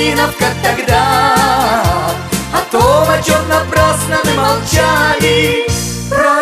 Малиновка тогда о том, о чем напрасно мы молчали.